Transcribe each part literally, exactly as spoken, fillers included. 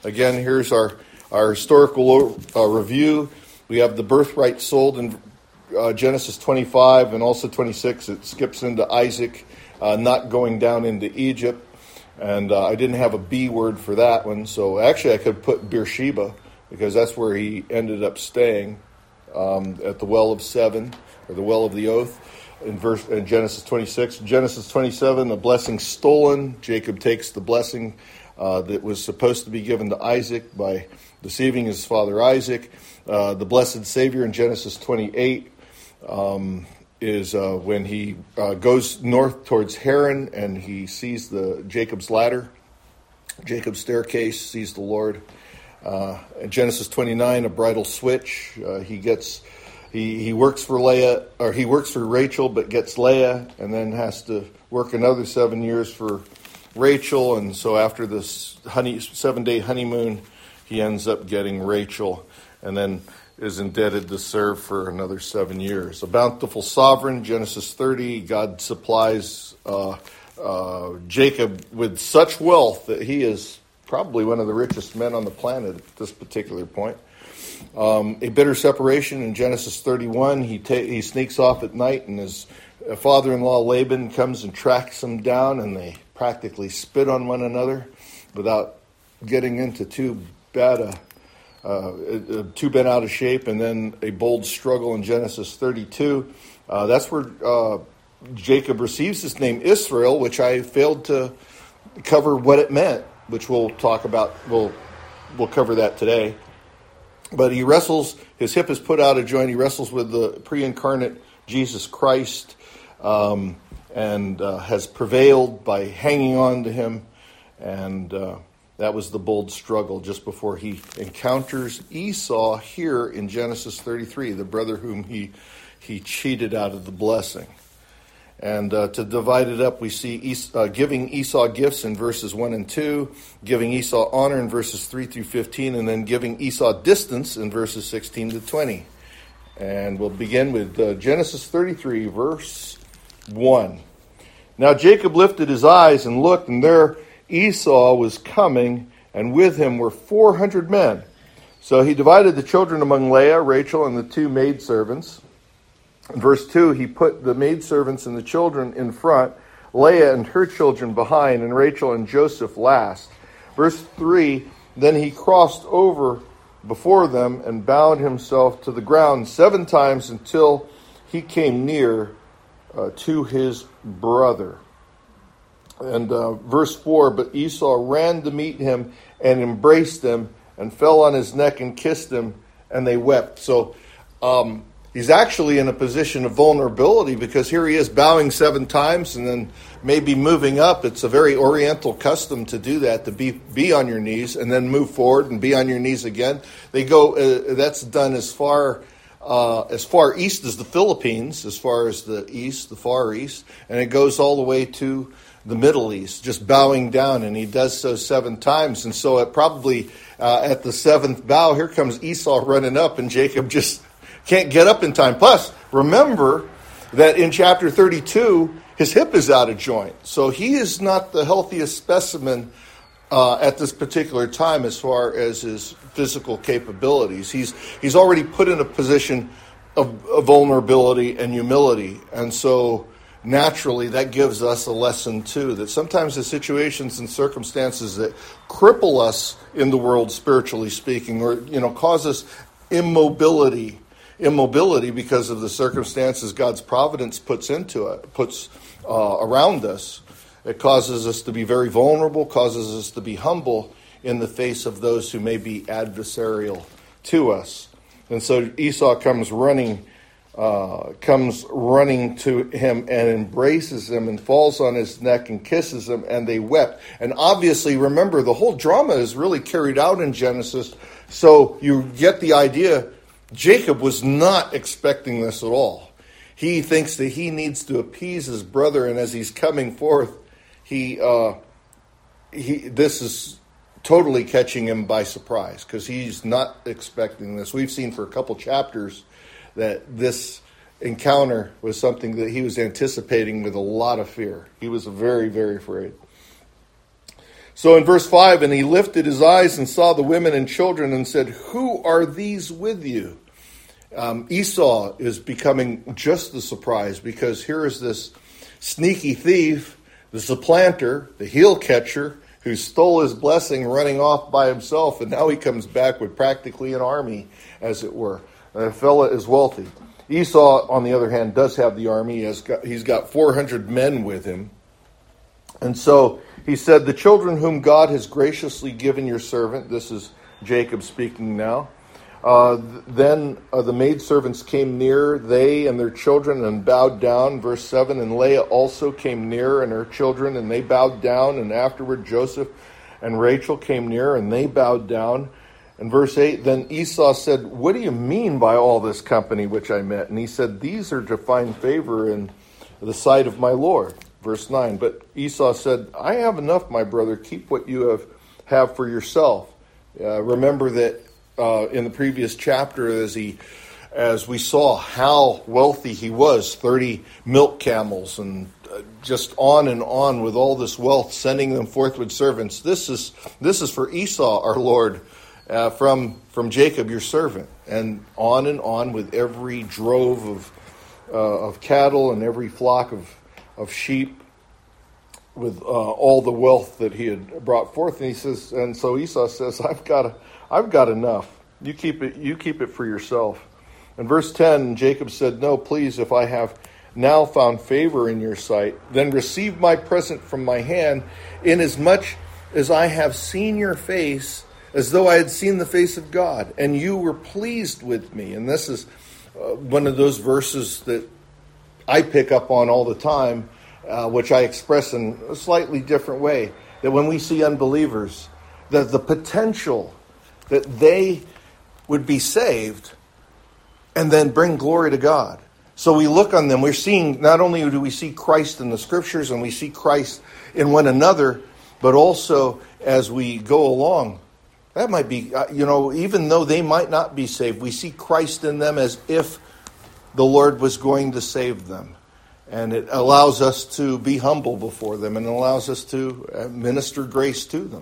Again, here's our, our historical uh, review. We have the birthright sold in uh, Genesis twenty-five and also twenty-six. It skips into Isaac uh, not going down into Egypt. And uh, I didn't have a B word for that one. So actually I could put Beersheba because that's where he ended up staying um, at the Well of Seven or the Well of the Oath. In verse in Genesis twenty-six, Genesis twenty-seven, the blessing stolen. Jacob takes the blessing uh, that was supposed to be given to Isaac by deceiving his father Isaac. Uh, the blessed Savior in Genesis twenty-eight um, is uh, when he uh, goes north towards Haran and he sees the Jacob's ladder, Jacob's staircase, sees the Lord. Uh, in Genesis twenty-nine, a bridal switch. Uh, he gets. He he works for Leah, or he works for Rachel, but gets Leah, and then has to work another seven years for Rachel. And so after this honey seven-day honeymoon, he ends up getting Rachel, and then is indebted to serve for another seven years. A bountiful sovereign, Genesis thirty, God supplies uh, uh, Jacob with such wealth that he is probably one of the richest men on the planet at this particular point. Um, a bitter separation in Genesis thirty-one. He ta- he sneaks off at night, and his father-in-law Laban comes and tracks him down, and they practically spit on one another without getting into too bad a uh, too bent out of shape. And then a bold struggle in Genesis thirty-two. Uh, that's where uh, Jacob receives his name Israel, which I failed to cover what it meant, which we'll talk about. We'll we'll cover that today. But he wrestles, his hip is put out of joint, he wrestles with the pre-incarnate Jesus Christ um, and uh, has prevailed by hanging on to him. And uh, that was the bold struggle just before he encounters Esau here in Genesis thirty-three, the brother whom he, he cheated out of the blessing. And uh, to divide it up, we see es- uh, giving Esau gifts in verses one and two, giving Esau honor in verses three through fifteen, and then giving Esau distance in verses sixteen to twenty. And we'll begin with uh, Genesis thirty-three, verse one. Now Jacob lifted his eyes and looked, and there Esau was coming, and with him were four hundred men. So he divided the children among Leah, Rachel, and the two maidservants. In verse two, he put the maidservants and the children in front, Leah and her children behind, and Rachel and Joseph last. Verse three, then he crossed over before them and bowed himself to the ground seven times until he came near uh, to his brother. And uh, verse four, but Esau ran to meet him and embraced him and fell on his neck and kissed him, and they wept. So, um, he's actually in a position of vulnerability because here he is bowing seven times and then maybe moving up. It's a very Oriental custom to do that, to be be on your knees and then move forward and be on your knees again. They go. Uh, that's done as far uh, as far east as the Philippines, as far as the east, the Far East, and it goes all the way to the Middle East, just bowing down, and he does so seven times. And so it probably uh, at the seventh bow, here comes Esau running up, and Jacob just can't get up in time. Plus, remember that in chapter thirty-two, his hip is out of joint. So he is not the healthiest specimen uh, at this particular time as far as his physical capabilities. He's he's already put in a position of, of vulnerability and humility. And so naturally that gives us a lesson too, that sometimes the situations and circumstances that cripple us in the world, spiritually speaking, or you know, cause us immobility, immobility because of the circumstances God's providence puts into it, puts uh, around us. It causes us to be very vulnerable, causes us to be humble in the face of those who may be adversarial to us. And so Esau comes running, uh, comes running to him and embraces him and falls on his neck and kisses him, and they wept. And obviously, remember, the whole drama is really carried out in Genesis, so you get the idea. Jacob was not expecting this at all. He thinks that he needs to appease his brother, and as he's coming forth, he uh, he this is totally catching him by surprise because he's not expecting this. We've seen for a couple chapters that this encounter was something that he was anticipating with a lot of fear. He was very, very afraid. So in verse five, and he lifted his eyes and saw the women and children and said, who are these with you? Um, Esau is becoming just the surprise, because here is this sneaky thief, the supplanter, the heel catcher, who stole his blessing running off by himself, and now he comes back with practically an army, as it were. The fella is wealthy. Esau, on the other hand, does have the army. He has got, he's got four hundred men with him. And so he said, the children whom God has graciously given your servant, this is Jacob speaking now, uh, then uh, the maidservants came near, they and their children, and bowed down. Verse seven, and Leah also came near, and her children, and they bowed down. And afterward Joseph and Rachel came near, and they bowed down. And verse eight, then Esau said, what do you mean by all this company which I met? And he said, these are to find favor in the sight of my Lord. Verse nine, but Esau said, I have enough, my brother. Keep what you have, have for yourself. Uh, remember that uh, in the previous chapter, as he, as we saw how wealthy he was, thirty milk camels, and uh, just on and on with all this wealth, sending them forth with servants. This is this is for Esau, our Lord, uh, from from Jacob, your servant, and on and on with every drove of uh, of cattle and every flock of. of sheep, with uh, all the wealth that he had brought forth. And he says, and so Esau says, I've got a, I've got enough. You keep it, you keep it for yourself. In verse ten, Jacob said, no, please, if I have now found favor in your sight, then receive my present from my hand, inasmuch as I have seen your face, as though I had seen the face of God, and you were pleased with me. And this is uh, one of those verses that I pick up on all the time, uh, which I express in a slightly different way. That when we see unbelievers, that the potential that they would be saved and then bring glory to God. So we look on them, we're seeing, not only do we see Christ in the scriptures and we see Christ in one another, but also as we go along. That might be, you know, even though they might not be saved, we see Christ in them as if the Lord was going to save them. And it allows us to be humble before them, and it allows us to minister grace to them.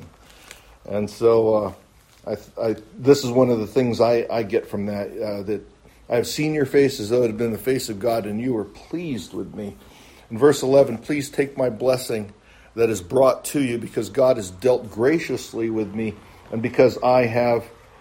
And so uh, I, I, this is one of the things I, I get from that, uh, that I have seen your face as though it had been the face of God, and you were pleased with me. In verse eleven, please take my blessing that is brought to you, because God has dealt graciously with me, and because I have,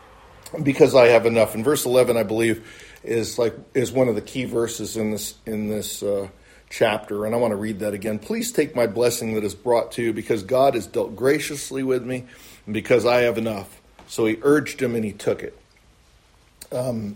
because I have enough. In verse eleven, I believe, is like is one of the key verses in this in this uh, chapter, and I want to read that again. Please take my blessing that is brought to you, because God has dealt graciously with me, and because I have enough. So he urged him, and he took it. Um,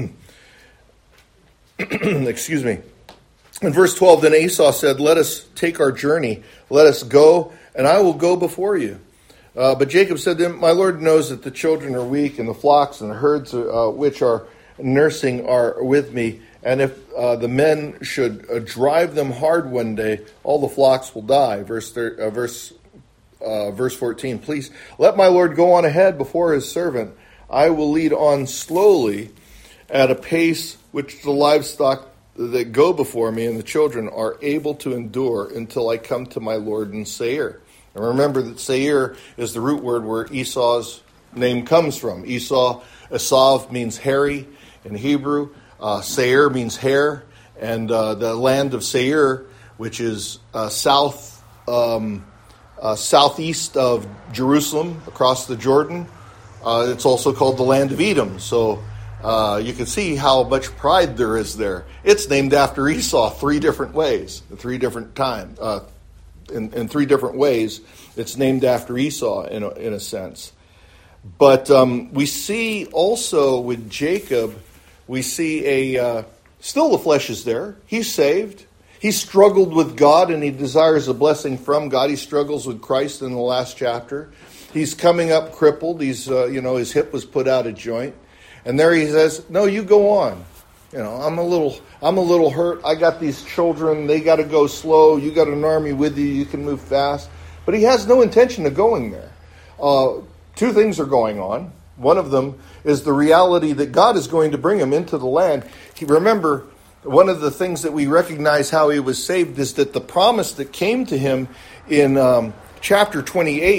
excuse me. In verse twelve, then Esau said, "Let us take our journey. Let us go, and I will go before you." Uh, but Jacob said to him, "My Lord knows that the children are weak, and the flocks and the herds uh, which are nursing are with me. And if uh, the men should uh, drive them hard one day, all the flocks will die." Verse thir- uh, verse uh, verse fourteen. Please let my Lord go on ahead before his servant. I will lead on slowly, at a pace which the livestock that go before me and the children are able to endure, until I come to my Lord in Seir. And remember that Seir is the root word where Esau's name comes from. Esau, Esav means hairy in Hebrew. Uh, Seir means hair. And uh, the land of Seir, which is uh, south, um, uh, southeast of Jerusalem, across the Jordan, uh, it's also called the land of Edom. So uh, you can see how much pride there is there. It's named after Esau three different ways, three different times. Uh, In, in three different ways, it's named after Esau in a, in a sense. But um, we see also with Jacob, we see a, uh, still the flesh is there. He's saved. He struggled with God and he desires a blessing from God. He struggles with Christ in the last chapter. He's coming up crippled. He's, uh, you know, his hip was put out of joint. And there he says, "No, you go on. You know, I'm a little, I'm a little hurt. I got these children. They got to go slow. You got an army with you. You can move fast." But he has no intention of going there. Uh, two things are going on. One of them is the reality that God is going to bring him into the land. He, remember, one of the things that we recognize how he was saved is that the promise that came to him in um, chapter twenty-eight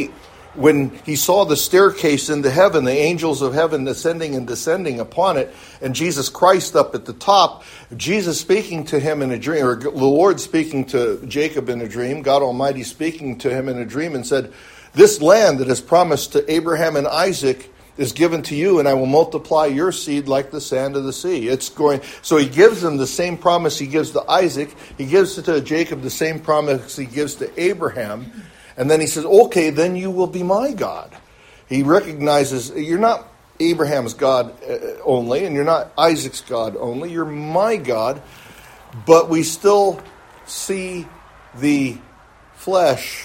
when he saw the staircase into heaven, the angels of heaven ascending and descending upon it, and Jesus Christ up at the top, Jesus speaking to him in a dream, or the Lord speaking to Jacob in a dream, God Almighty speaking to him in a dream, and said, this land that is promised to Abraham and Isaac is given to you, and I will multiply your seed like the sand of the sea. It's going. So he gives them the same promise he gives to Isaac. He gives to Jacob the same promise he gives to Abraham. And then he says, okay, then you will be my God. He recognizes you're not Abraham's God only, and you're not Isaac's God only. You're my God. But we still see the flesh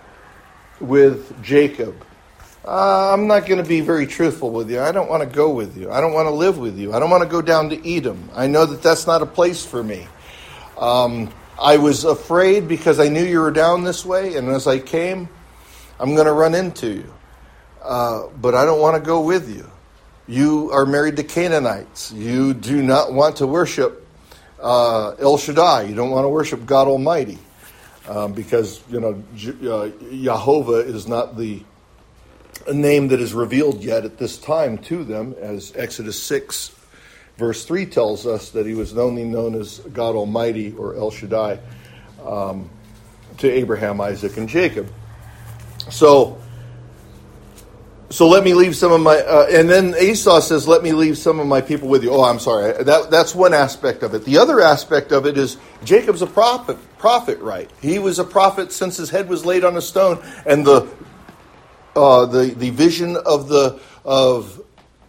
with Jacob. Uh, I'm not going to be very truthful with you. I don't want to go with you. I don't want to live with you. I don't want to go down to Edom. I know that that's not a place for me. Um... I was afraid because I knew you were down this way, and as I came, I'm going to run into you. Uh, but I don't want to go with you. You are married to Canaanites. You do not want to worship uh, El Shaddai. You don't want to worship God Almighty um, because, you know, uh, Jehovah is not the name that is revealed yet at this time to them, as Exodus six Verse three tells us that he was only known as God Almighty, or El Shaddai, um, to Abraham, Isaac, and Jacob. So, so let me leave some of my... Uh, and then Esau says, let me leave some of my people with you. Oh, I'm sorry. That, that's one aspect of it. The other aspect of it is Jacob's a prophet, prophet, right? He was a prophet since his head was laid on a stone. And the uh, the the vision of the of...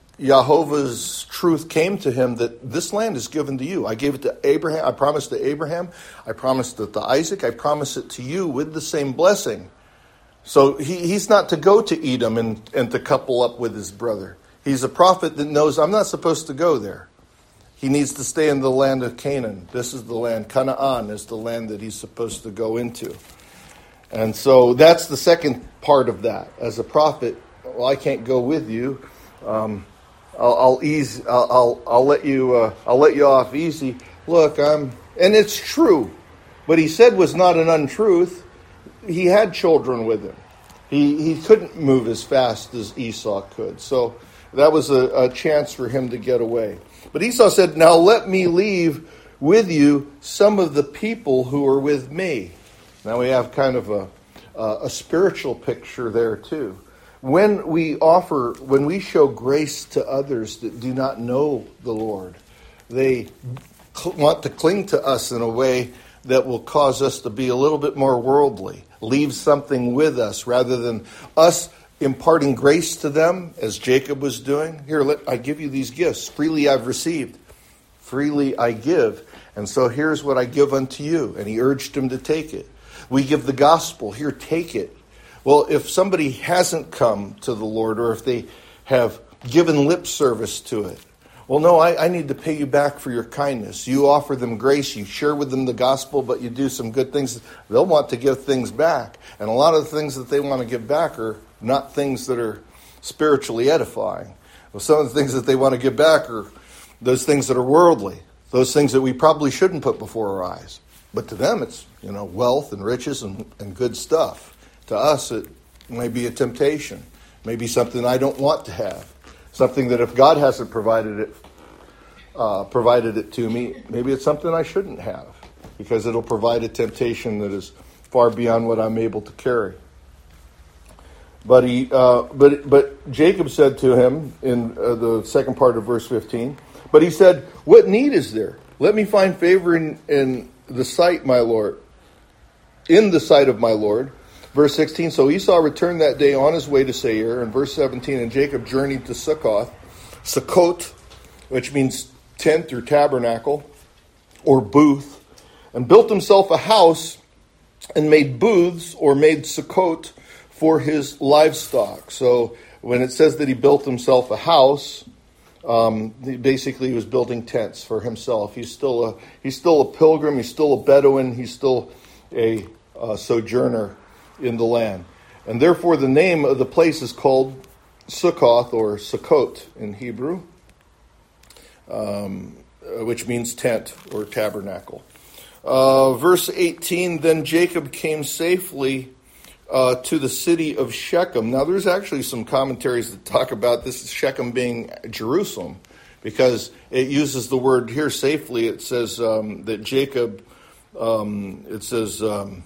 Jehovah's truth came to him that this land is given to you. I gave it to Abraham. I promised to Abraham. I promised it to Isaac. I promised it to you with the same blessing. So he, he's not to go to Edom and, and to couple up with his brother. He's a prophet that knows I'm not supposed to go there. He needs to stay in the land of Canaan. This is the land. Canaan is the land that he's supposed to go into. And so that's the second part of that. As a prophet, well, I can't go with you. Um, I'll, I'll ease. I'll, I'll. I'll let you. Uh, I'll let you off easy. Look, I'm. And it's true. What he said was not an untruth. He had children with him. He he couldn't move as fast as Esau could. So that was a, a chance for him to get away. But Esau said, "Now let me leave with you some of the people who are with me." Now we have kind of a a, a spiritual picture there too. When we offer, when we show grace to others that do not know the Lord, they cl- want to cling to us in a way that will cause us to be a little bit more worldly, leave something with us rather than us imparting grace to them as Jacob was doing. Here, let I give you these gifts. Freely I've received, freely I give. And so here's what I give unto you. And he urged him to take it. We give the gospel. Here, take it. Well, if somebody hasn't come to the Lord, or if they have given lip service to it, well, no, I, I need to pay you back for your kindness. You offer them grace, you share with them the gospel, but you do some good things. They'll want to give things back. And a lot of the things that they want to give back are not things that are spiritually edifying. Well, some of the things that they want to give back are those things that are worldly, those things that we probably shouldn't put before our eyes. But to them, it's, you know, wealth and riches and, and good stuff. To us, it may be a temptation, maybe something I don't want to have, something that if God hasn't provided it, uh, provided it to me, maybe it's something I shouldn't have, because it'll provide a temptation that is far beyond what I'm able to carry. But he, uh, but but Jacob said to him in uh, the second part of verse fifteen. But he said, "What need is there? Let me find favor in, in the sight, my Lord, in the sight of my Lord." Verse sixteen, so Esau returned that day on his way to Seir. And verse seventeen, and Jacob journeyed to Succoth, Sukkot, which means tent or tabernacle or booth, and built himself a house and made booths or made Sukkot for his livestock. So when it says that he built himself a house, um, he basically was building tents for himself. He's still a he's still a pilgrim. He's still a Bedouin. He's still a uh, sojourner in the land. And therefore the name of the place is called Sukkoth or Sukkot in Hebrew, um, which means tent or tabernacle. Uh, verse eighteen, then Jacob came safely uh, to the city of Shechem. Now, there's actually some commentaries that talk about this Shechem being Jerusalem, because it uses the word here safely. It says um, that Jacob, um, it says um,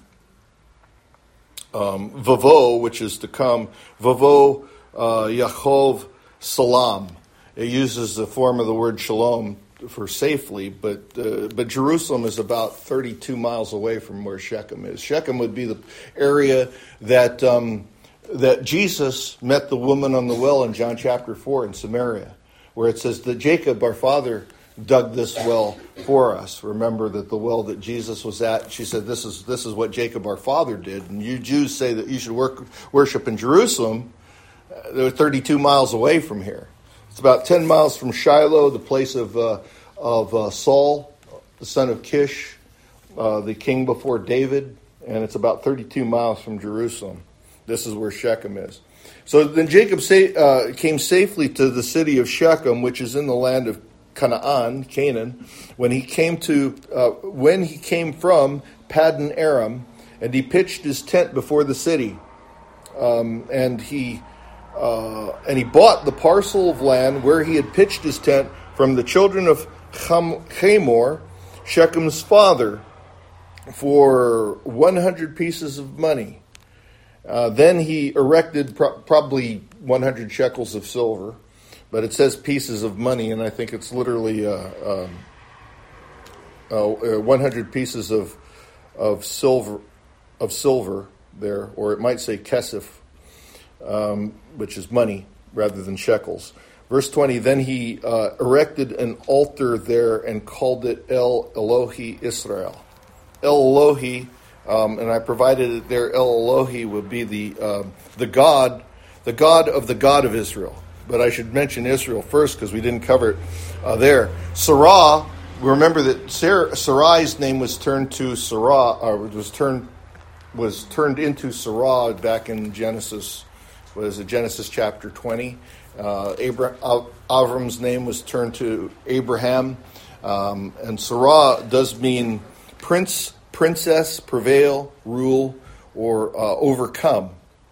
um, Vavo, which is to come, Vavo uh, Yaakov Salam. It uses the form of the word shalom for safely, but uh, but Jerusalem is about thirty-two miles away from where Shechem is. Shechem would be the area that um, that Jesus met the woman on the well in John chapter four in Samaria, where it says that Jacob, our father, dug this well for us. Remember that the well that Jesus was at, she said, this is this is what Jacob, our father, did. And you Jews say that you should work, worship in Jerusalem. Uh, they're thirty-two miles away from here. It's about ten miles from Shiloh, the place of uh, of uh, Saul, the son of Kish, uh, the king before David, and it's about thirty-two miles from Jerusalem. This is where Shechem is. So then Jacob sa- uh, came safely to the city of Shechem, which is in the land of Canaan, Canaan, when he came to uh, when he came from Paddan Aram, and he pitched his tent before the city, um, and he. Uh, and he bought the parcel of land where he had pitched his tent from the children of Ham- Hamor, Shechem's father, for one hundred pieces of money. Uh, then he erected pro- probably one hundred shekels of silver, but it says pieces of money, and I think it's literally uh, um, uh, one hundred pieces of of silver of silver there, or it might say kesef. Um, which is money rather than shekels. Verse twenty, then he uh, erected an altar there and called it El Elohi Israel. El Elohi, um, and I provided it there, El Elohi would be the uh, the God, the God of the God of Israel. But I should mention Israel first because we didn't cover it uh, there. Sarah, remember that Sarah, Sarai's name was turned to Sarah, or was turned was turned into Sarah back in Genesis. Was it Genesis chapter twenty? Uh, Abraham, Avram's name was turned to Abraham, um, and Sarah does mean prince, princess, prevail, rule, or uh, overcome.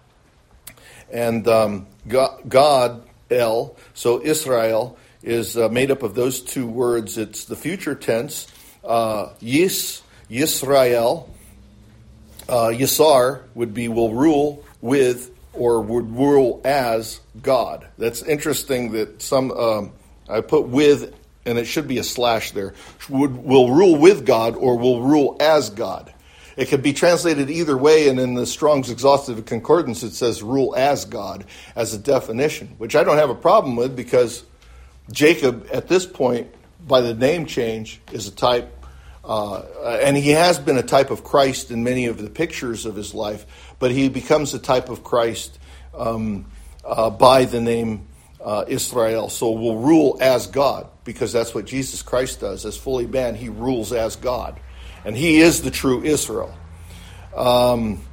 And um, God, God, El, so Israel is uh, made up of those two words. It's the future tense, uh, Yis, Yisrael. Uh, Yisar would be will rule with or would rule as God. That's interesting that some, um, I put with, and it should be a slash there, would will rule with God or will rule as God. It could be translated either way, and in the Strong's Exhaustive Concordance it says rule as God as a definition, which I don't have a problem with because Jacob at this point, by the name change, is a type, uh, and he has been a type of Christ in many of the pictures of his life, but he becomes a type of Christ um, uh, by the name uh, Israel. So will rule as God, because that's what Jesus Christ does. As fully man, he rules as God. And he is the true Israel. Um,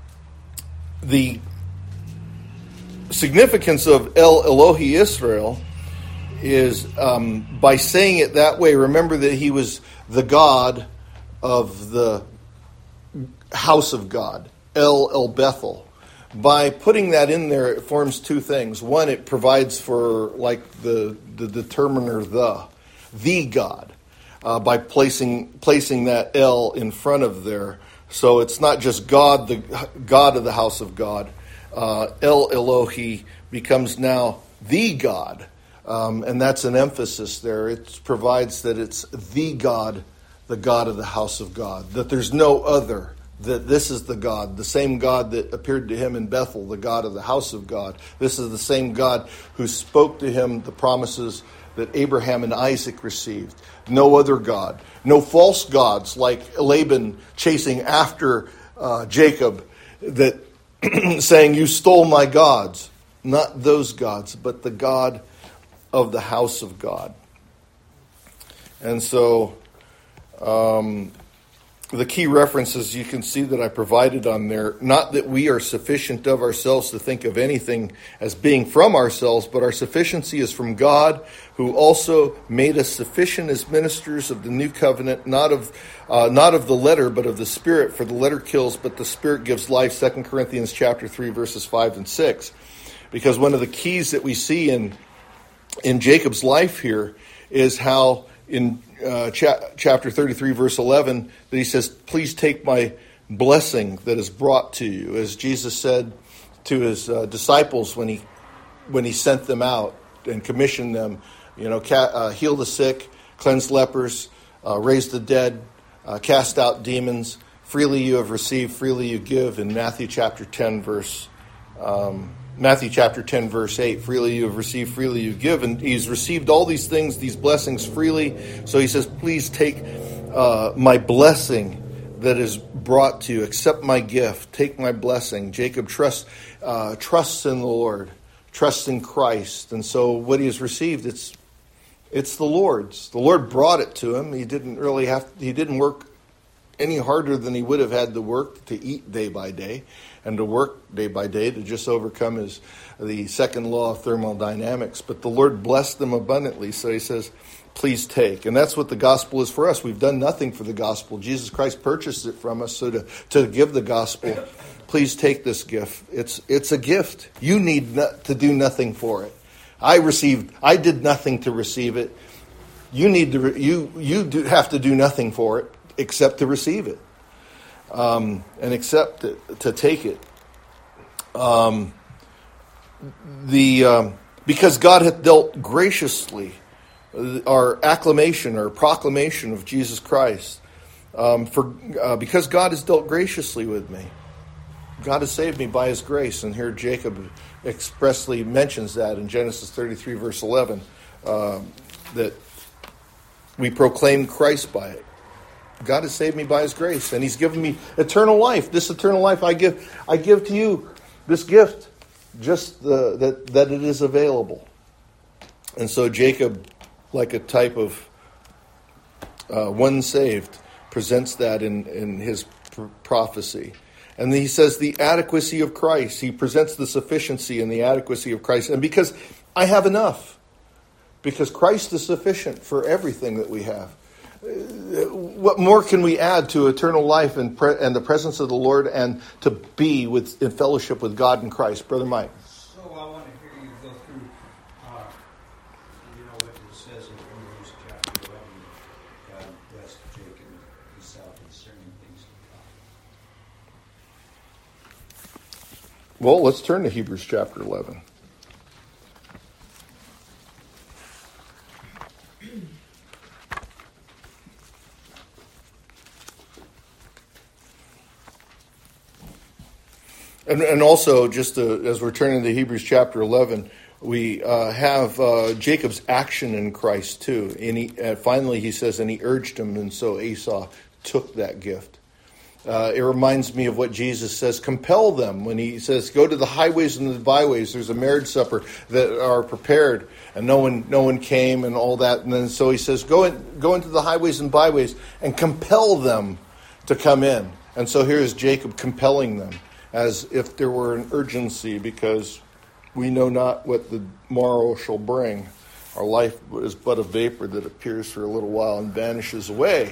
the significance of El Elohi Israel is um, by saying it that way, remember that he was the God of the house of God. El El Bethel. By putting that in there, it forms two things. One, it provides for like the the determiner the, the God, uh, by placing placing that El in front of there. So it's not just God, the God of the house of God. Uh, El Elohi becomes now the God, um, and that's an emphasis there. It provides that it's the God, the God of the house of God. That there's no other. That this is the God, the same God that appeared to him in Bethel, the God of the house of God. This is the same God who spoke to him the promises that Abraham and Isaac received. No other God. No false gods like Laban chasing after uh, Jacob, that saying, you stole my gods. Not those gods, but the God of the house of God. And so... Um, the key references you can see that I provided on there, not that we are sufficient of ourselves to think of anything as being from ourselves, but our sufficiency is from God, who also made us sufficient as ministers of the new covenant, not of uh, not of the letter, but of the Spirit. For the letter kills, but the Spirit gives life. Second Corinthians chapter three, verses five and six. Because one of the keys that we see in in Jacob's life here is how in uh, cha- chapter thirty-three, verse eleven, that he says, "Please take my blessing that is brought to you," as Jesus said to his uh, disciples when he when he sent them out and commissioned them, you know, ca- uh, heal the sick, cleanse lepers, uh, raise the dead, uh, cast out demons. Freely you have received, freely you give. In Matthew chapter ten, verse um, Matthew chapter ten, verse eight, freely you have received, freely you give. And he's received all these things, these blessings freely. So he says, please take uh, my blessing that is brought to you. Accept my gift. Take my blessing. Jacob trusts, uh, trusts in the Lord, trusts in Christ. And so what he has received, it's it's the Lord's. The Lord brought it to him. He didn't really have, he didn't work any harder than he would have had to work to eat day by day and to work day by day to just overcome his the second law of thermodynamics. But the Lord blessed them abundantly, so he says, please take. And that's what the gospel is for us. We've done nothing for the gospel. Jesus Christ purchased it from us, so to, to give the gospel, please take this gift. It's it's a gift. You need not, to do nothing for it. I received, I did nothing to receive it. You need to, you you do have to do nothing for it except to receive it. Um, and accept it, to take it. Um, the um, because God hath dealt graciously, our acclamation or proclamation of Jesus Christ. Um, for uh, because God has dealt graciously with me, God has saved me by His grace, and here Jacob expressly mentions that in Genesis thirty-three, verse eleven, uh, that we proclaim Christ by it. God has saved me by His grace, and He's given me eternal life. This eternal life I give, I give to you. This gift, just the, that that it is available. And so Jacob, like a type of uh, one saved, presents that in in his pr- prophecy. And he says the adequacy of Christ. He presents the sufficiency and the adequacy of Christ. And because I have enough, because Christ is sufficient for everything that we have. What more can we add to eternal life and, pre- and the presence of the Lord and to be with in fellowship with God in Christ? Brother Mike. So I want to hear you go through, uh, you know, what it says in Hebrews chapter eleven. God blessed Jacob and Esau concerning things to come. Well, let's turn to Hebrews chapter eleven. And, and also, just to, as we're turning to Hebrews chapter eleven, we uh, have uh, Jacob's action in Christ too. And he, uh, finally, he says, and he urged him, and so Esau took that gift. Uh, it reminds me of what Jesus says, compel them, when he says, go to the highways and the byways. There's a marriage supper that are prepared, and no one no one came and all that. And then so he says, go, in, go into the highways and byways and compel them to come in. And so here's Jacob compelling them, as if there were an urgency, because we know not what the morrow shall bring. Our life is but a vapor that appears for a little while and vanishes away.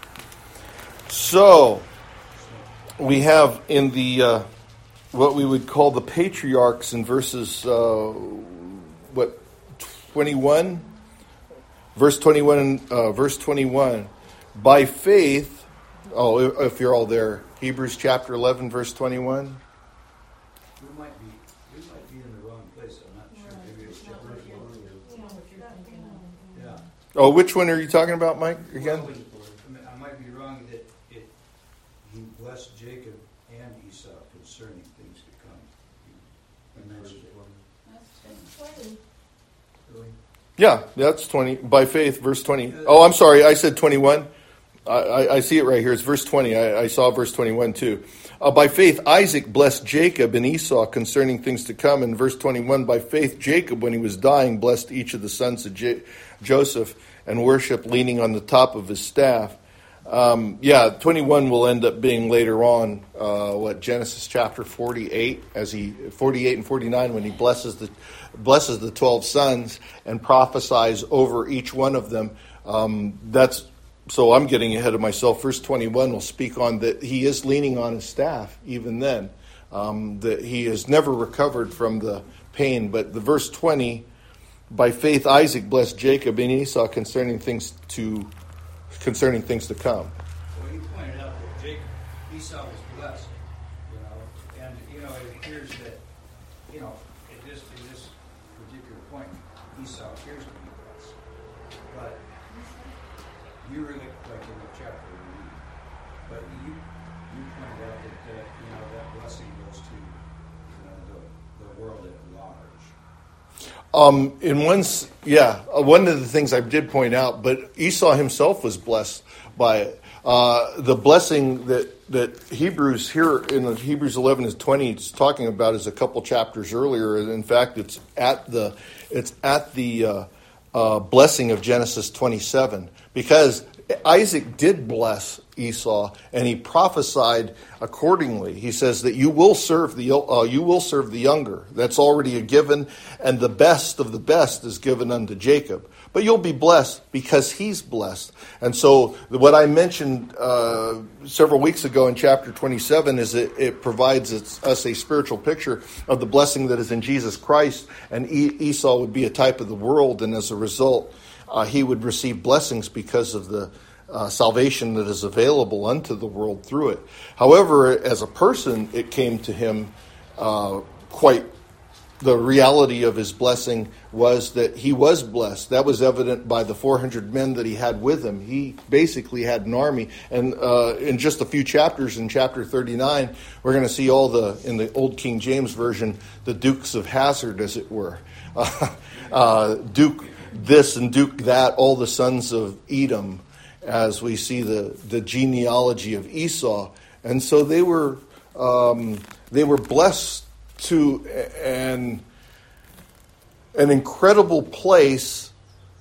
So, we have in the, uh, what we would call the patriarchs in verses, uh, what, twenty-one? Verse twenty-one, uh, verse twenty-one. By faith, oh, if you're all there, Hebrews chapter eleven, verse twenty-one. We might be, we might be in the wrong place. I'm not sure. Maybe it's chapter one. Yeah. Oh, which one are you talking about, Mike? Again? Well, I might be wrong that it he blessed Jacob and Esau concerning things to come. He mentioned it. Really? Yeah, that's twenty. By faith, verse twenty. Oh, I'm sorry, I said twenty-one. I, I, I see it right here. It's verse twenty. I, I saw verse twenty-one too. Uh, by faith, Isaac blessed Jacob and Esau concerning things to come. In verse twenty-one, by faith, Jacob, when he was dying, blessed each of the sons of J- Joseph and worshipped, leaning on the top of his staff. Um, yeah, twenty-one will end up being later on, uh, what, Genesis chapter forty-eight, as he forty-eight and forty-nine, when he blesses the blesses the twelve sons and prophesies over each one of them. Um, that's so I'm getting ahead of myself. Verse twenty-one will speak on that he is leaning on his staff even then. Um, that he has never recovered from the pain. But the verse twenty, by faith Isaac blessed Jacob and Esau concerning things to. concerning things to come. Well, you pointed out that Jacob, Esau was blessed, you know, and, you know, it appears that, you know, at this, at this particular point, Esau appears to be blessed. But you really, like in the chapter we read, but you, you pointed out that, uh, you know, that blessing goes to, you know, the, the world at large. Um, in one, yeah, one of the things I did point out, but Esau himself was blessed by it. Uh, the blessing that, that Hebrews here in the Hebrews eleven is twenty is talking about is a couple chapters earlier. In fact, it's at the it's at the uh, uh, blessing of Genesis twenty-seven, because Isaac did bless Esau, and he prophesied accordingly. He says that you will serve the uh, you will serve the younger. That's already a given, and the best of the best is given unto Jacob. But you'll be blessed because he's blessed. And so, what I mentioned uh, several weeks ago in chapter twenty-seven is it, it provides us a spiritual picture of the blessing that is in Jesus Christ, and Esau would be a type of the world, and as a result, Uh, he would receive blessings because of the uh, salvation that is available unto the world through it. However, as a person, it came to him uh, quite, the reality of his blessing was that he was blessed. That was evident by the four hundred men that he had with him. He basically had an army. And uh, in just a few chapters, in chapter thirty-nine, we're going to see all the, in the old King James Version, the Dukes of Hazzard, as it were. Uh, uh, Duke this and Duke that, all the sons of Edom, as we see the, the genealogy of Esau. And so they were um, they were blessed to an, an incredible place,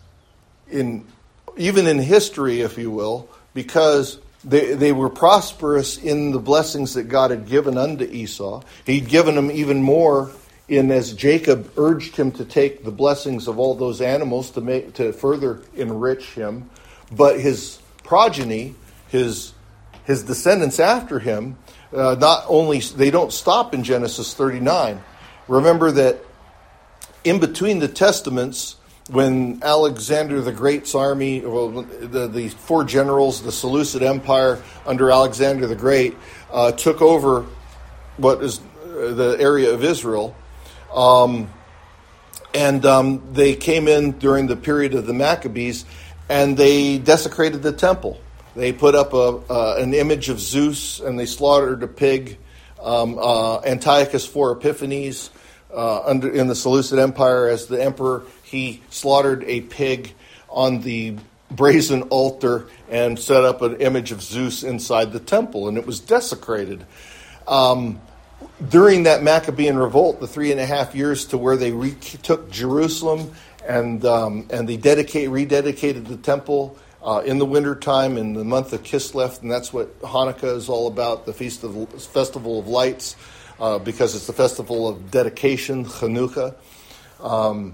in even in history, if you will, because they, they were prosperous in the blessings that God had given unto Esau. He'd given them even more in as Jacob urged him to take the blessings of all those animals to make to further enrich him. But his progeny, his his descendants after him, uh, not only they don't stop in Genesis thirty-nine. Remember that in between the Testaments, when Alexander the Great's army, well, the, the four generals, the Seleucid Empire under Alexander the Great, uh, took over what is the area of Israel. Um, and um, they came in during the period of the Maccabees, and they desecrated the temple. They put up a, uh, an image of Zeus, and they slaughtered a pig. Um, uh, Antiochus four Epiphanes, uh, under in the Seleucid Empire, as the emperor, he slaughtered a pig on the brazen altar and set up an image of Zeus inside the temple, and it was desecrated. Um, During that Maccabean revolt, the three and a half years to where they re- took Jerusalem and um, and they dedicate rededicated the temple uh, in the wintertime in the month of Kislev, and that's what Hanukkah is all about, the feast of festival of lights, uh, because it's the festival of dedication, Chanukah. Um,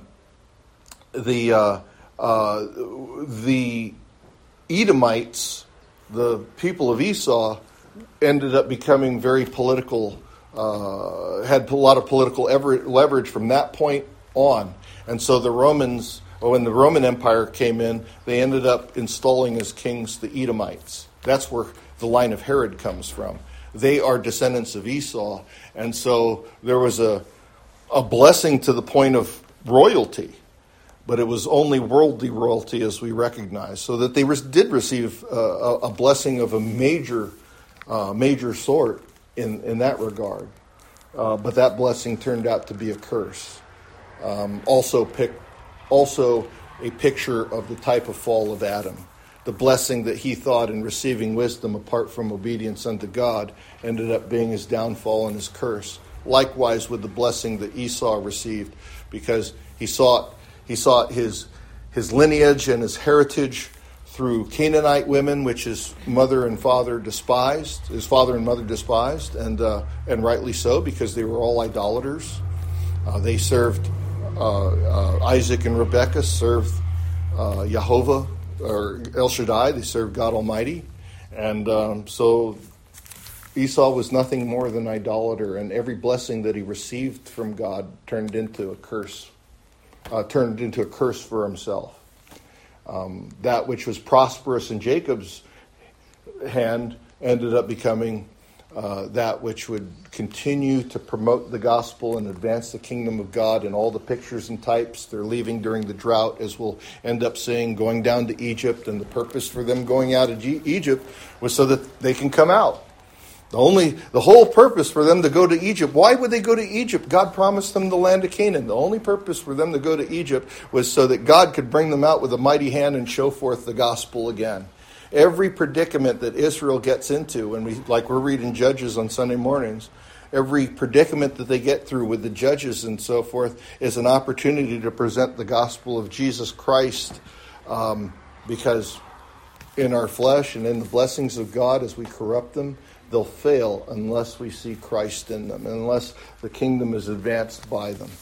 the uh, uh, the Edomites, the people of Esau, ended up becoming very political. Uh, had a lot of political ever- leverage from that point on. And so the Romans, or when the Roman Empire came in, they ended up installing as kings the Edomites. That's where the line of Herod comes from. They are descendants of Esau. And so there was a, a blessing to the point of royalty, but it was only worldly royalty, as we recognize, so that they re- did receive uh, a, a blessing of a major, uh, major sort. In, in that regard. Uh, but that blessing turned out to be a curse. Um, also, pic, also a picture of the type of fall of Adam. The blessing that he thought in receiving wisdom apart from obedience unto God ended up being his downfall and his curse. Likewise with the blessing that Esau received, because he sought, he sought his, his lineage and his heritage through Canaanite women, which his mother and father despised, his father and mother despised, and uh, and rightly so, because they were all idolaters. Uh, they served uh, uh, Isaac and Rebekah served uh, Jehovah or El Shaddai. They served God Almighty, and um, so Esau was nothing more than idolater, and every blessing that he received from God turned into a curse, uh, turned into a curse for himself. Um, that which was prosperous in Jacob's hand ended up becoming uh, that which would continue to promote the gospel and advance the kingdom of God. And all the pictures and types they're leaving during the drought, as we'll end up seeing, going down to Egypt. And the purpose for them going out of G- Egypt was so that they can come out. The only, the whole purpose for them to go to Egypt, why would they go to Egypt? God promised them the land of Canaan. The only purpose for them to go to Egypt was so that God could bring them out with a mighty hand and show forth the gospel again. Every predicament that Israel gets into, when we, like we're reading Judges on Sunday mornings, every predicament that they get through with the judges and so forth is an opportunity to present the gospel of Jesus Christ, um, because in our flesh and in the blessings of God, as we corrupt them, they'll fail unless we see Christ in them, unless the kingdom is advanced by them.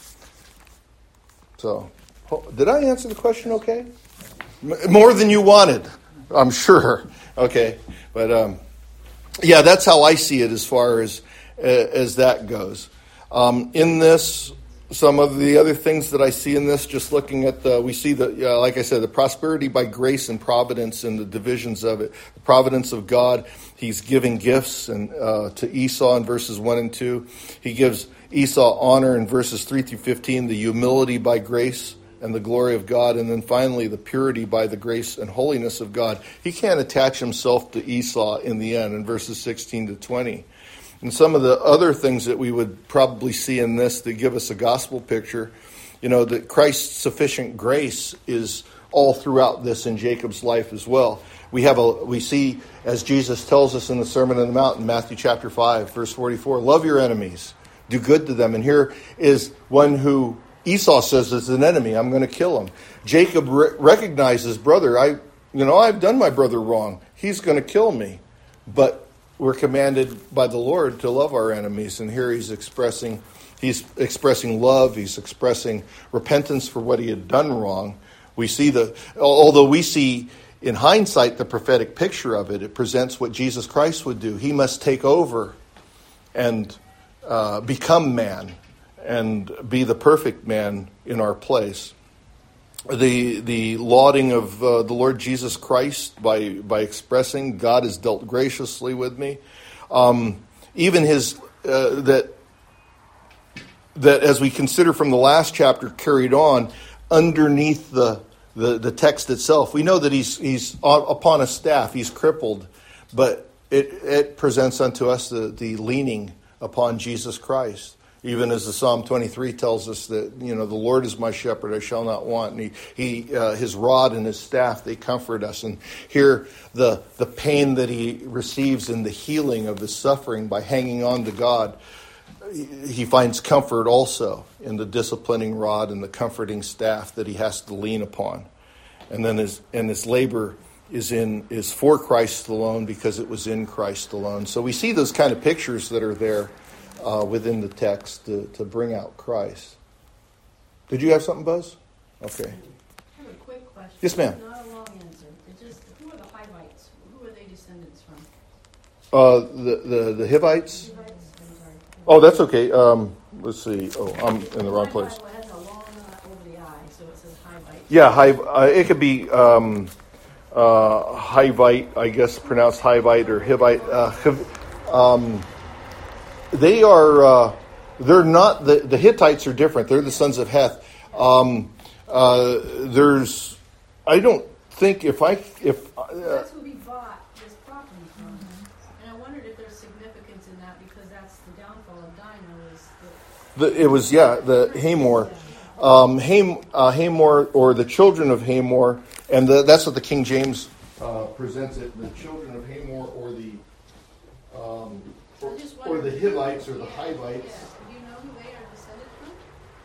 So, did I answer the question okay? More than you wanted, I'm sure. Okay, but um, yeah, that's how I see it as far as as that goes. Um, in this, some of the other things that I see in this, just looking at the, we see the, uh, like I said, the prosperity by grace and providence and the divisions of it. The providence of God, he's giving gifts and uh, to Esau in verses one and two. He gives Esau honor in verses three through fifteen, the humility by grace and the glory of God, and then finally the purity by the grace and holiness of God. He can't attach himself to Esau in the end in verses sixteen to twenty. And some of the other things that we would probably see in this that give us a gospel picture, you know, that Christ's sufficient grace is all throughout this in Jacob's life as well. We have a we see, as Jesus tells us in the Sermon on the Mount in Matthew chapter five, verse forty-four, love your enemies, do good to them. And here is one who Esau says is an enemy. I'm going to kill him. Jacob re- recognizes, brother, I, you know, I've done my brother wrong. He's going to kill me. But we're commanded by the Lord to love our enemies. And here he's expressing, he's expressing love. He's expressing repentance for what he had done wrong. We see the, although we see in hindsight the prophetic picture of it, it presents what Jesus Christ would do. He must take over and uh, become man and be the perfect man in our place. The the lauding of uh, the Lord Jesus Christ by by expressing God has dealt graciously with me. Um, even his uh, that that as we consider from the last chapter carried on underneath the the, the text itself, we know that he's he's upon a staff, he's crippled, but it it presents unto us the, the leaning upon Jesus Christ. Even as the Psalm twenty-three tells us that, you know, the Lord is my shepherd, I shall not want. And he, he uh, his rod and his staff, they comfort us. And here, the the pain that he receives in the healing of his suffering by hanging on to God, he finds comfort also in the disciplining rod and the comforting staff that he has to lean upon. And then his and his labor is in is for Christ alone, because it was in Christ alone. So we see those kind of pictures that are there Uh, within the text to, to bring out Christ. Did you have something, Buzz? Okay. I have a quick question. Yes, ma'am. Not a long answer. It's just, who are the Hivites? Who are they descendants from? Uh, the, the, the Hivites? Hivites? I'm sorry. Oh, that's okay. Um, let's see. Oh, I'm in the wrong place. My Bible has a long uh, over the I, so it says Hivites. Yeah, Hiv, uh, it could be um, uh, Hivite, I guess pronounced Hivite or Hivite. Uh, Hiv, um, They are, uh, they're not, the, the Hittites are different. They're the sons of Heth. Um, uh, there's, I don't think if I, if... Uh, that's who we bought this property from. And I wondered if there's significance in that, because that's the downfall of Dino is the... the, it was, yeah, the Hamor. Um, Ham, uh, Hamor, or the children of Hamor, and the, that's what the King James uh, presents it, the children of Hamor, or the... Um, Or, or the Hivites or the Hivites. Yeah. Do you know who they are descended from? I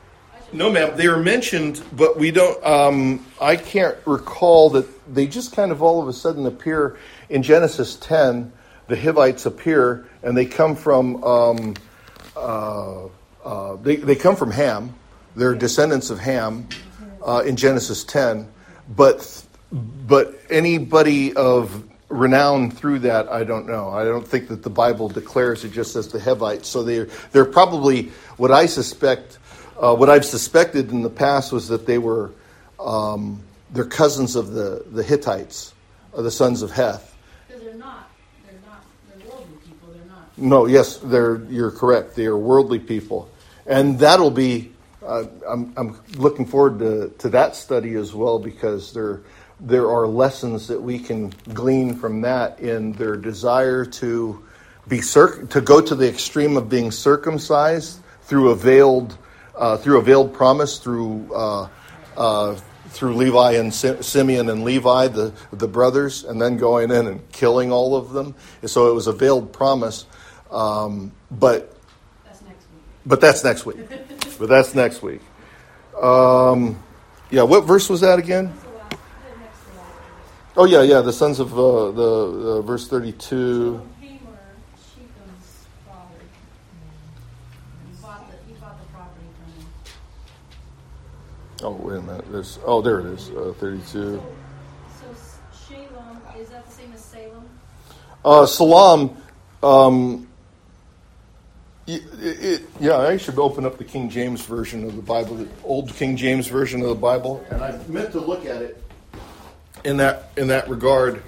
No, ma'am. They are mentioned, but we don't. Um, I can't recall that they just kind of all of a sudden appear in Genesis ten. The Hivites appear, and they come from um, uh, uh, they they come from Ham. They're descendants of Ham uh, in Genesis ten. But but anybody of renown through that, I don't know. I don't think that the Bible declares it just as the Hivites. So they're they're probably what I suspect. Uh, what I've suspected in the past was that they were um, they're cousins of the, the Hittites, or the sons of Heth. Because they're not, they're not, they're worldly people. They're not. No, yes, they're. You're correct. They are worldly people, and that'll be. Uh, I'm I'm looking forward to, to that study as well, because there there are lessons that we can glean from that in their desire to be circ- to go to the extreme of being circumcised through a veiled. Uh, through a veiled promise, through uh, uh, through Levi and Sim- Simeon and Levi, the the brothers, and then going in and killing all of them. So it was a veiled promise, um, but That's next week. but that's next week. But that's next week. Um, yeah, what verse was that again? That's the last, the next to last verse. Oh yeah, yeah, the sons of uh, the uh, verse thirty-two. So Hamor, Shechem's father, he bought the, he bought the property from him. Oh wait a minute. There's oh there it is. Uh, thirty-two. So, so Shalem, is that the same as Salem? Uh, Salam. Um, it, it, yeah, I should open up the King James version of the Bible, the old King James version of the Bible, and I meant to look at it in that in that regard,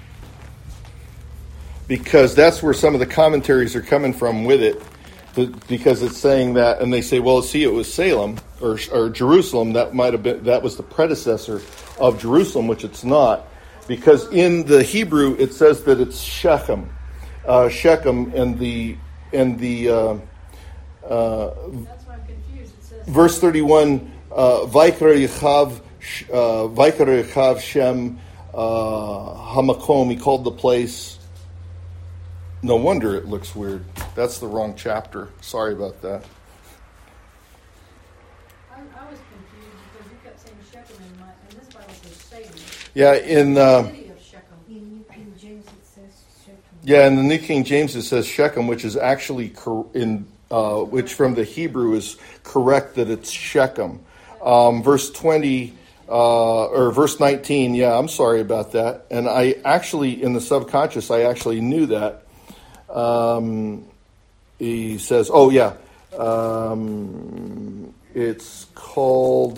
because that's where some of the commentaries are coming from with it, because it's saying that, and they say, well, see, it was Salem or, or Jerusalem. That might have been that was the predecessor of Jerusalem, which it's not, because in the Hebrew it says that it's Shechem, uh, Shechem, and the and the uh, uh, That's why I'm confused. It says verse thirty-one, uh, Vaikra Yechav, uh, Vaikra Yechav Shem uh, Hamakom. He called the place. No wonder it looks weird. That's the wrong chapter. Sorry about that. I, I was confused because you kept saying Shechem in my, and this Bible says Salem. Yeah, in uh, The city of Shechem. In New King James it says Shechem. yeah, in the New King James it says Shechem, which is actually cor- in uh, which from the Hebrew is correct that it's Shechem. Um, verse twenty uh, or verse nineteen. Yeah, I'm sorry about that. And I actually, in the subconscious, I actually knew that. Um, he says, "Oh yeah, um, it's called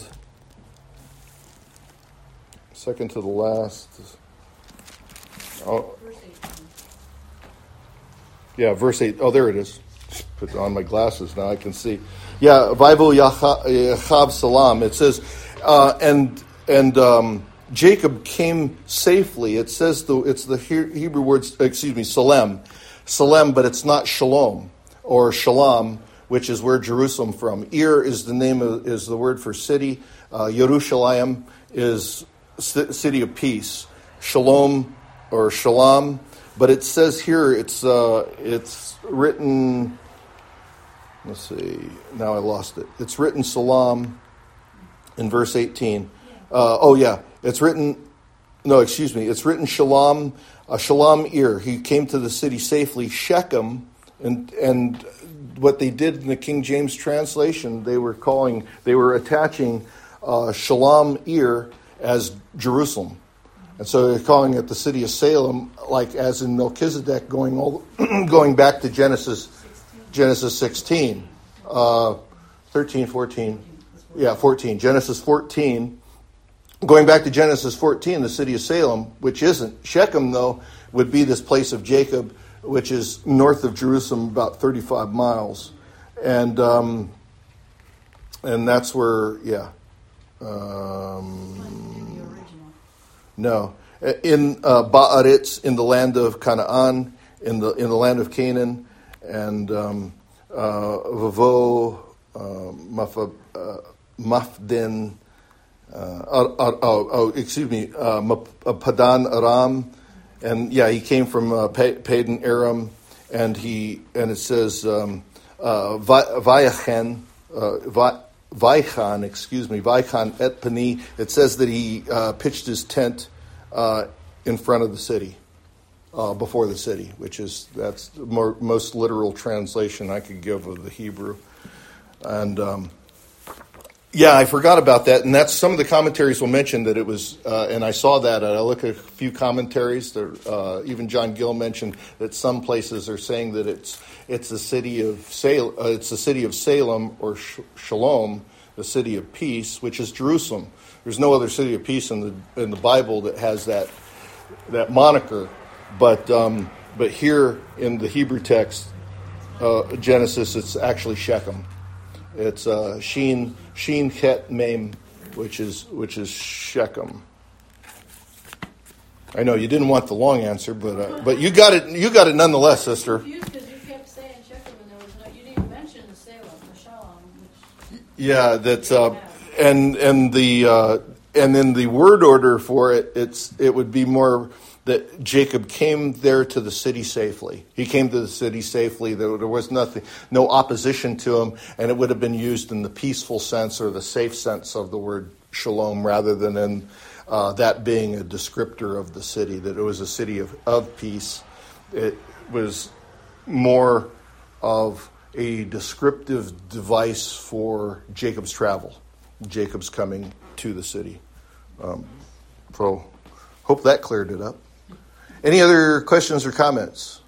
second to the last." Oh, Verse eighteen. yeah, verse eight. Oh, there it is. Put on my glasses now. I can see. Yeah, Vaivo Yachav Salam. It says, uh, and and um, Jacob came safely. It says the it's the Hebrew words. Excuse me, Salem. Salem, but it's not Shalom or Shalom, which is where Jerusalem from. Ir is the name of, is the word for city. Uh, Yerushalayim is c- city of peace. Shalom or Shalom, but it says here it's uh, it's written. Let's see. Now I lost it. It's written Salam in verse eighteen. Uh, oh yeah, it's written. No, excuse me. It's written Shalom. Uh, Shalom Ir. He came to the city safely. Shechem, and and what they did in the King James translation, they were calling, they were attaching uh, Shalom Ir as Jerusalem, and so they're calling it the city of Salem, like as in Melchizedek, going all going back to Genesis Genesis sixteen, uh, thirteen, fourteen, yeah, fourteen, Genesis fourteen. Going back to Genesis fourteen, the city of Salem, which isn't. Shechem, though, would be this place of Jacob, which is north of Jerusalem, about thirty-five miles. And um, and that's where, yeah. Um, The original. no. In uh, Ba'aretz, in the land of Canaan, in the in the land of Canaan, and um, uh, Vavo, uh, Maf- uh, Mafden, Uh, oh, oh, oh, oh, excuse me, uh, Padan Aram, and yeah, he came from uh, Padan Aram, and he and it says um, uh, Vayachen, uh, Vichan, excuse me, Vichan et Pani, it says that he uh, pitched his tent uh, in front of the city, uh, before the city, which is, that's the more, most literal translation I could give of the Hebrew. And um, yeah, I forgot about that. And that's, some of the commentaries will mention that it was, uh, and I saw that, and I look at a few commentaries, there, uh, even John Gill mentioned that some places are saying that it's it's the city of Salem, uh, it's the city of Salem or Sh- Shalom, the city of peace, which is Jerusalem. There's no other city of peace in the in the Bible that has that that moniker, but um, but here in the Hebrew text, uh, Genesis, it's actually Shechem. It's uh, Sheen Sheen Het Mem, which is which is Shechem. I know you didn't want the long answer, but uh, but you got it. You got it nonetheless, sister. Confused because you kept saying Shechem and there was no, you didn't even mention the Salem, the Shalom, which. Yeah, that's uh, and and the uh, and then the word order for it. It's it would be more that Jacob came there to the city safely. He came to the city safely. There, there was nothing, no opposition to him, and it would have been used in the peaceful sense or the safe sense of the word shalom, rather than in uh, that being a descriptor of the city, that it was a city of, of peace. It was more of a descriptive device for Jacob's travel, Jacob's coming to the city. Um, so, hope that cleared it up. Any other questions or comments?